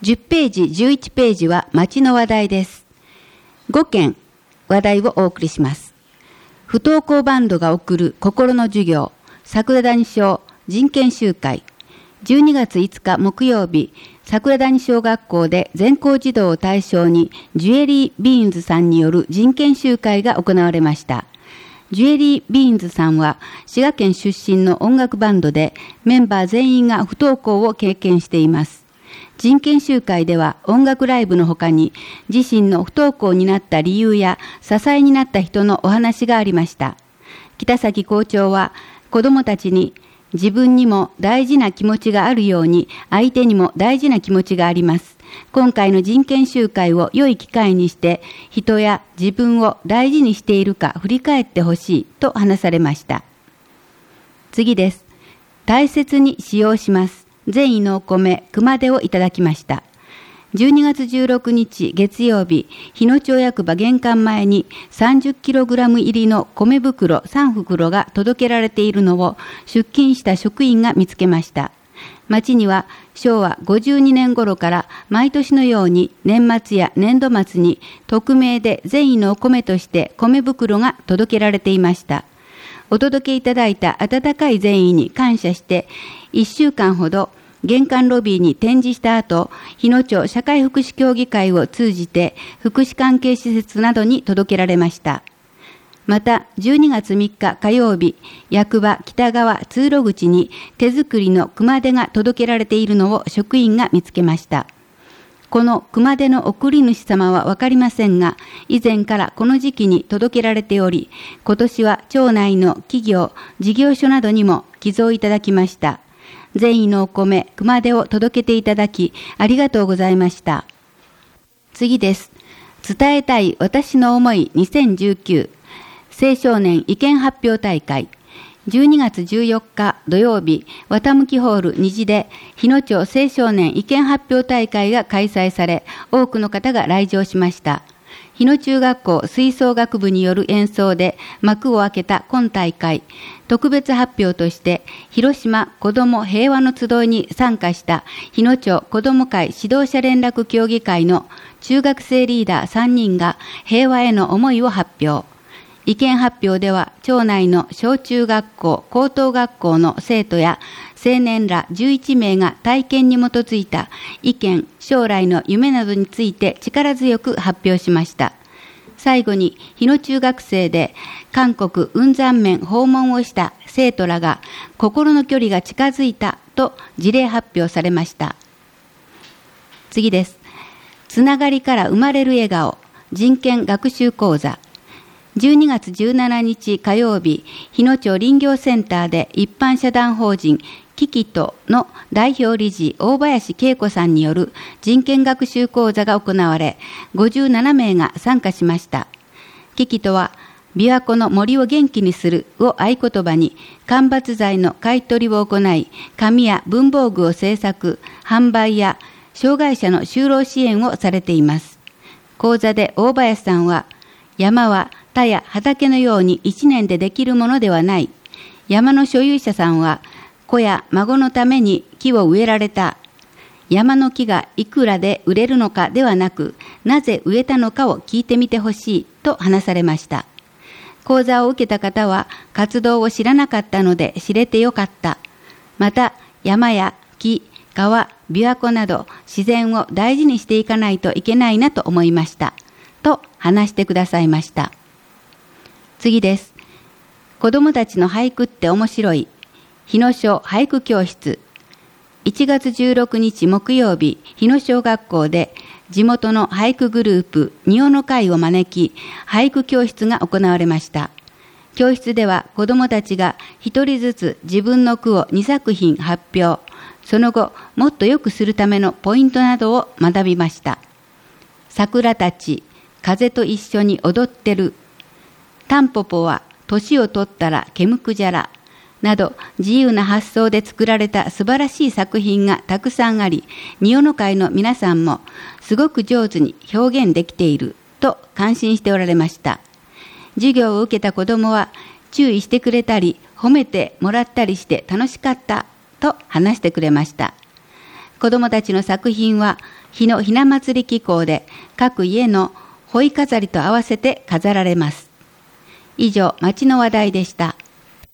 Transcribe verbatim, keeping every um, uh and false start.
じゅっページ、じゅういちページは町の話題です。ごけん話題をお送りします。不登校バンドが送る心の授業、桜谷小人権集会。じゅうにがついつか木曜日、桜谷小学校で全校児童を対象にジュエリー・ビーンズさんによる人権集会が行われました。ジュエリー・ビーンズさんは滋賀県出身の音楽バンドで、メンバー全員が不登校を経験しています。人権集会では音楽ライブの他に自身の不登校になった理由や支えになった人のお話がありました。北崎校長は子どもたちに自分にも大事な気持ちがあるように相手にも大事な気持ちがあります。今回の人権集会を良い機会にして人や自分を大事にしているか振り返ってほしいと話されました。次です。大切に使用します。善意のお米、熊手をいただきました。じゅうにがつじゅうろくにち月曜日、日野町役場玄関前に さんじゅっキログラム 入りの米袋さんふくろが届けられているのを出勤した職員が見つけました。町にはしょうわごじゅうにねん頃から毎年のように年末や年度末に匿名で善意のお米として米袋が届けられていました。お届けいただいた温かい善意に感謝していっしゅうかんほど玄関ロビーに展示した後、日野町社会福祉協議会を通じて福祉関係施設などに届けられました。またじゅうにがつみっか火曜日、役場北側通路口に手作りの熊手が届けられているのを職員が見つけました。この熊手の送り主様はわかりませんが、以前からこの時期に届けられており、今年は町内の企業、事業所などにも寄贈いただきました。善意のお米、熊手を届けていただき、ありがとうございました。次です。伝えたい私の思いにせんじゅうきゅう青少年意見発表大会。じゅうにがつじゅうよっか土曜日、綿向ホールにじで日野町青少年意見発表大会が開催され、多くの方が来場しました。日野中学校吹奏楽部による演奏で幕を開けた今大会、特別発表として広島子ども平和の集いに参加した日野町子ども会指導者連絡協議会の中学生リーダーさんにんが平和への思いを発表。意見発表では町内の小中学校、高等学校の生徒や青年らじゅういちめいが体験に基づいた意見、将来の夢などについて力強く発表しました。最後に日野中学生で韓国雲山面訪問をした生徒らが心の距離が近づいたと事例発表されました。次です。つながりから生まれる笑顔、人権学習講座。じゅうにがつじゅうしちにち火曜日、日野町林業センターで一般社団法人キキトの代表理事大林恵子さんによる人権学習講座が行われ、ごじゅうななめいが参加しました。キキトは琵琶湖の森を元気にするを合言葉に間伐材の買い取りを行い、紙や文房具を製作、販売や障害者の就労支援をされています。講座で大林さんは、山は田や畑のように一年でできるものではない。山の所有者さんは子や孫のために木を植えられた。山の木がいくらで売れるのかではなく、なぜ植えたのかを聞いてみてほしいと話されました。講座を受けた方は活動を知らなかったので知れてよかった。また山や木、川、琵琶湖など自然を大事にしていかないといけないなと思いました。と話してくださいました。次です。子どもたちの俳句って面白い。日野小俳句教室。いちがつじゅうろくにち木曜日、日野小学校で地元の俳句グループ仁王の会を招き、俳句教室が行われました。教室では子どもたちが一人ずつ自分の句をにさくひん発表、その後もっと良くするためのポイントなどを学びました。桜たち、風と一緒に踊ってる。タンポポは年を取ったら毛むくじゃらなど自由な発想で作られた素晴らしい作品がたくさんあり、仁王の会の皆さんもすごく上手に表現できていると感心しておられました。授業を受けた子どもは注意してくれたり褒めてもらったりして楽しかったと話してくれました。 子どもたちの作品は日のひな祭り紀行で各家の穂飾りと合わせて飾られます。以上、町の話題でした。